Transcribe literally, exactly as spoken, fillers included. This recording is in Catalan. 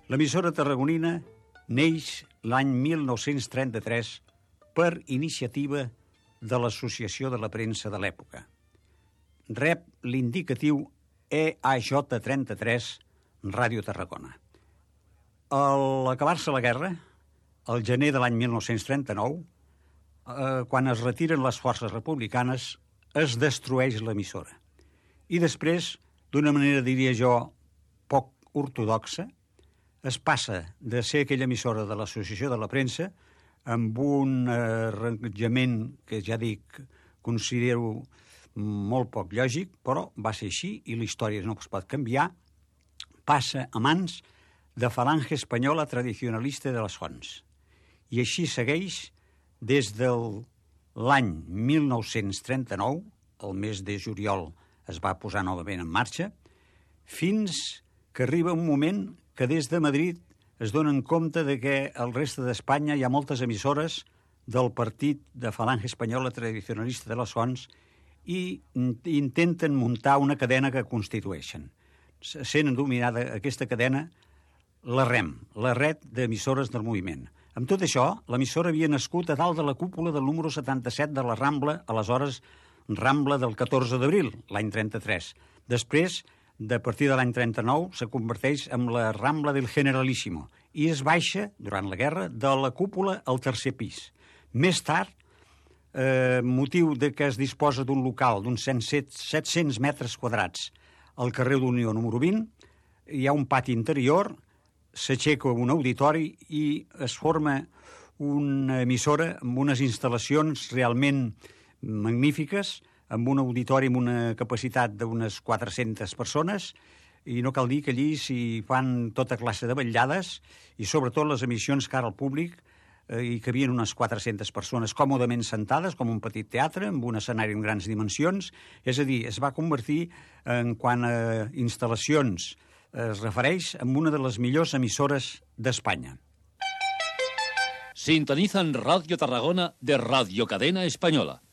L'emissora tarragonina neix l'any mil nou-cents trenta-tres per iniciativa de l'Associació de la Premsa de l'època. Rep l'indicatiu E A J trenta-tres Ràdio Tarragona. A l'acabar-se la guerra, al gener de l'any mil nou-cents trenta-nou, eh, quan es retiren les forces republicanes, es destrueix l'emissora. I després, d'una manera, diria jo, poc ortodoxa, es passa de ser aquella emissora de l'Associació de la Premsa amb un arranjament que, ja dic, considero molt poc lògic, però va ser així i la història no es pot canviar, passa a mans de Falange Espanyola Tradicionalista de les Fonts. I així segueix des de l'any mil nou-cents trenta-nou, el mes de juliol es va posar novament en marxa, fins que arriba un moment que des de Madrid es donen compte de que al reste d'Espanya hi ha moltes emissores del partit de Falange Espanyola Tradicionalista de les Fonts i intenten muntar una cadena que constitueixen. Sent dominada aquesta cadena la R E M, la Red d'Emissores del Moviment. Amb tot això, l'emissora havia nascut a dalt de la cúpula del número setanta-set de la Rambla, aleshores Rambla del catorze d'abril, l'any trenta-tres. Després, de partir de l'any trenta-nou, se converteix en la Rambla del Generalísimo i es baixa, durant la guerra, de la cúpula al tercer pis. Més tard, eh, motiu de que es disposa d'un local d'uns set-cents metres quadrats al carrer d'Unió número vint, hi ha un pati interior, s'aixeca un auditori i es forma una emissora amb unes instal·lacions realment magnífiques, amb un auditori amb una capacitat d'unes quatre-centes persones, i no cal dir que allí s'hi fan tota classe de vetllades, i sobretot les emissions cara al públic, eh, hi cabien unes quatre-centes persones còmodament sentades, com un petit teatre, amb un escenari amb grans dimensions. És a dir, es va convertir, en quant a instal·lacions es refereix, en una de les millors emissores d'Espanya. Sintonizan Radio Tarragona de Radio Cadena Española.